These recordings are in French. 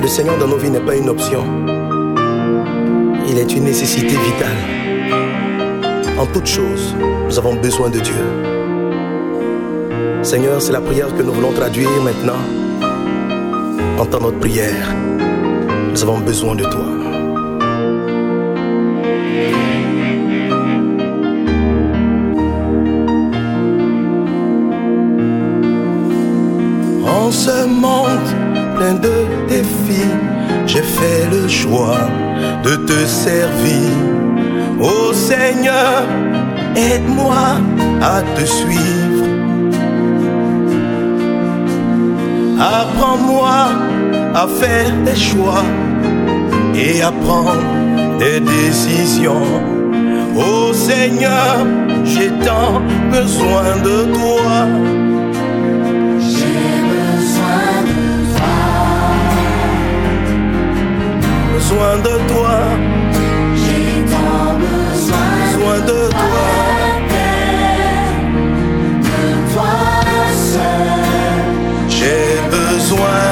Le Seigneur dans nos vies n'est pas une option. Il est une nécessité vitale. En toute chose, nous avons besoin de Dieu. Seigneur, c'est la prière que nous voulons traduire maintenant. Entends notre prière. Nous avons besoin de toi. En ce monde plein de défis, j'ai fait le choix de te servir. Ô Seigneur, aide-moi à te suivre. Apprends-moi à faire des choix et à prendre des décisions. Ô Seigneur, j'ai tant besoin de toi. Besoin de toi, j'ai tant besoin de toi, seul. J'ai besoin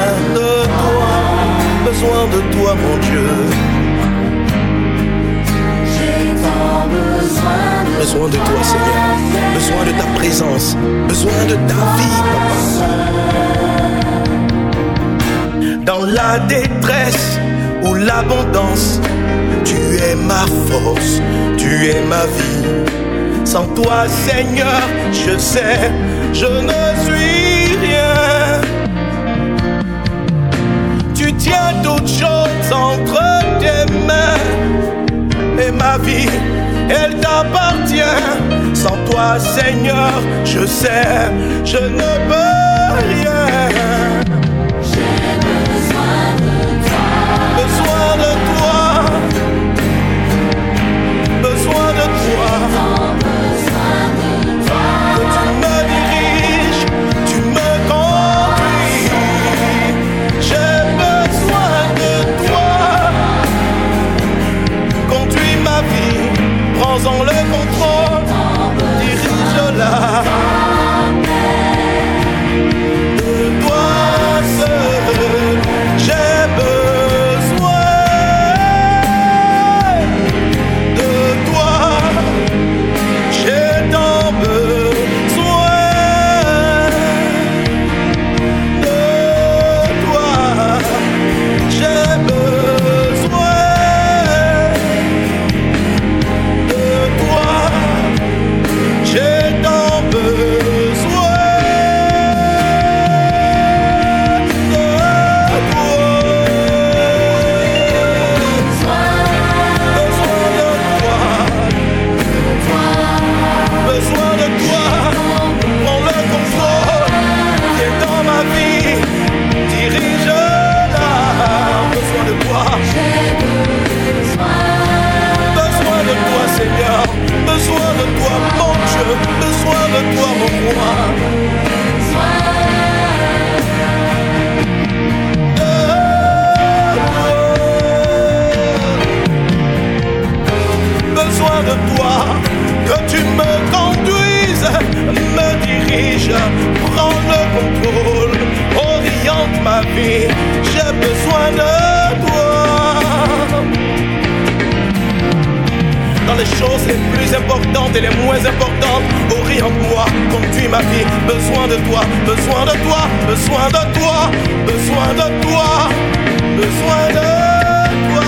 de toi, mon Dieu. J'ai tant besoin de toi, Seigneur. Besoin de ta présence, besoin de ta vie, Papa. Dans la détresse ou l'abondance, tu es ma force, tu es ma vie. Sans toi, Seigneur, je sais, je ne suis rien. Tu tiens toutes choses entre tes mains, et ma vie, elle t'appartient. Sans toi, Seigneur, je sais, je ne peux rien. Prends-en le contrôle, dirige-la. De toi seul, j'ai besoin. De toi, j'ai tant besoin. De toi, j'ai besoin. J'ai tant besoin de toi. Besoin de toi. Prends le contrôle qui est dans ma vie. Dirige-la. Besoin de toi. Besoin de toi, Seigneur. Besoin de toi, mon Dieu. Besoin de toi, mon roi. Besoin de toi, que tu me conduises, me diriges, prends le contrôle, oriente ma vie. J'ai besoin de toi. Dans les choses les plus importantes et les moins importantes, oriente-moi, conduis ma vie. Besoin de toi, besoin de toi, besoin de toi, besoin de toi, besoin de toi.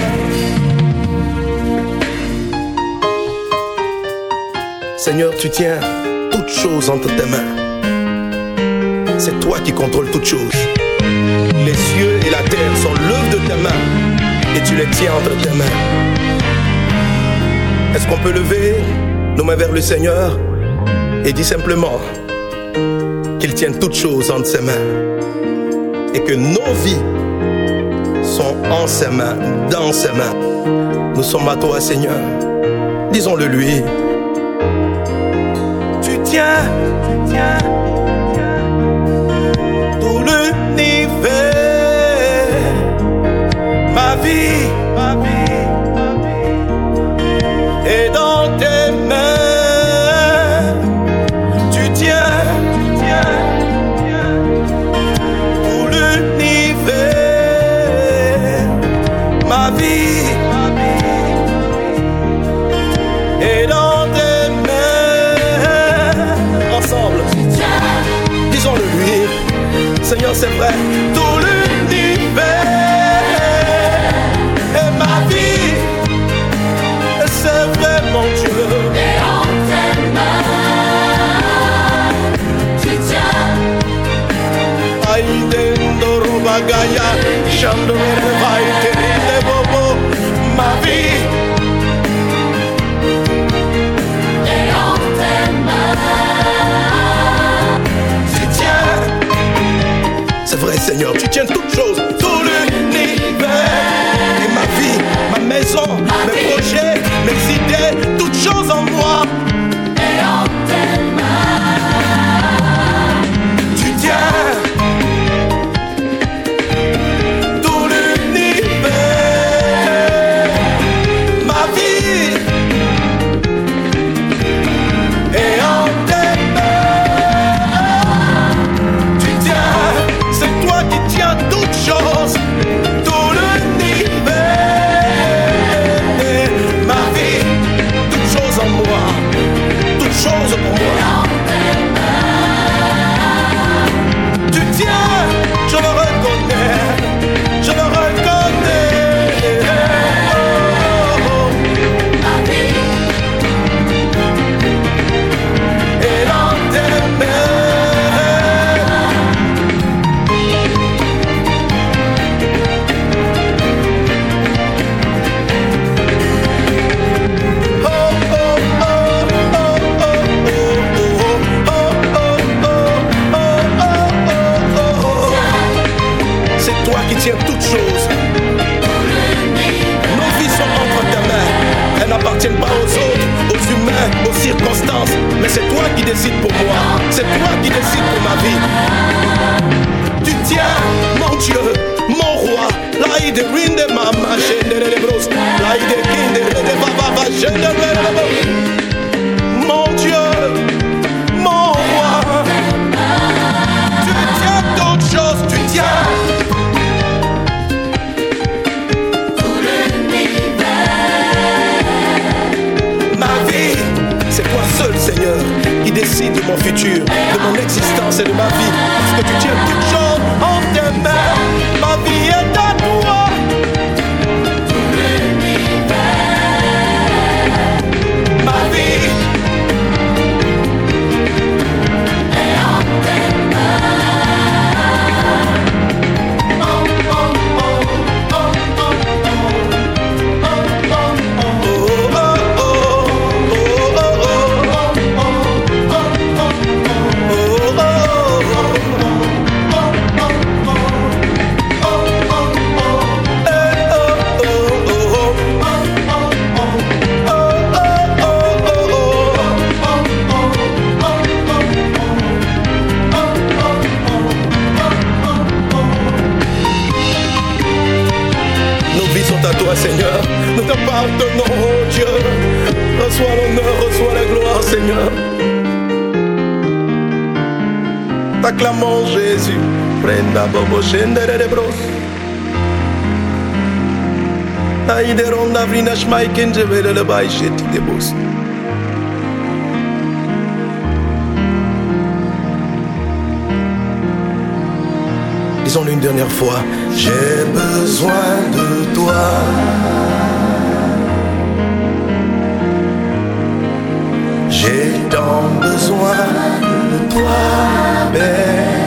Seigneur, tu tiens toutes choses entre tes mains. C'est toi qui contrôles toutes choses. Les cieux et la terre sont l'œuvre de tes mains et tu les tiens entre tes mains. Est-ce qu'on peut lever nos mains vers le Seigneur et dire simplement qu'il tienne toutes choses entre ses mains et que nos vies sont en ses mains, dans ses mains. Nous sommes à toi, Seigneur. Disons-le lui. Tu tiens tout l'univers, ma vie. Et dans tes mains, tu tiens tout l'univers. Seigneur, c'est vrai. Tout l'univers et ma vie, c'est vrai, mon Dieu. Et en tes mains, tu tiens. Aïdendoro bagaya, chandore vai terine bobo, ma vie. Et en tes mains, tu tiens. C'est vrai, Seigneur, tu tiens toutes choses, tout l'univers et ma vie, ma maison, mes projets, mes idées, toutes choses en moi. Et en tes mains, Tu tiens tout l'univers, ma vie, et en tes mains, tu tiens, c'est toi qui tiens toutes choses, tout l'univers, ma vie, toutes choses en moi, toutes choses pour moi. Tu tiens, je le reconnais, je le reconnais. ma vie. Et dans tes c'est toi qui tiens toutes choses. Nos vies sont entre tes mains. Elles n'appartiennent pas aux autres, aux humains, aux circonstances. Mais c'est toi qui décides pour moi. C'est toi qui décides pour ma vie. Tu tiens, mon Dieu, mon roi. Laïde rinde mama, gende de bros. Laïde kinde de baba, gende de bros. Mon Dieu, mon roi. Tu tiens d'autres choses, tu tiens. Ma vie, c'est toi seul, Seigneur, qui décide de mon futur, de mon existence et de ma vie. Parce que tu tiens toutes choses en tes mains. Ma vie est à toi. Ma vie. Nos vies sont à toi, Seigneur. Nous te pardonnons, oh Dieu. Reçois l'honneur, reçois la gloire, Seigneur. T'acclamons Jésus. Prenda bobo scendere de bros. Aïde ronda vrina schmaiken je vede le bai sheti de bos. Disons-le une dernière fois. J'ai besoin de toi. J'ai tant besoin de toi, Père.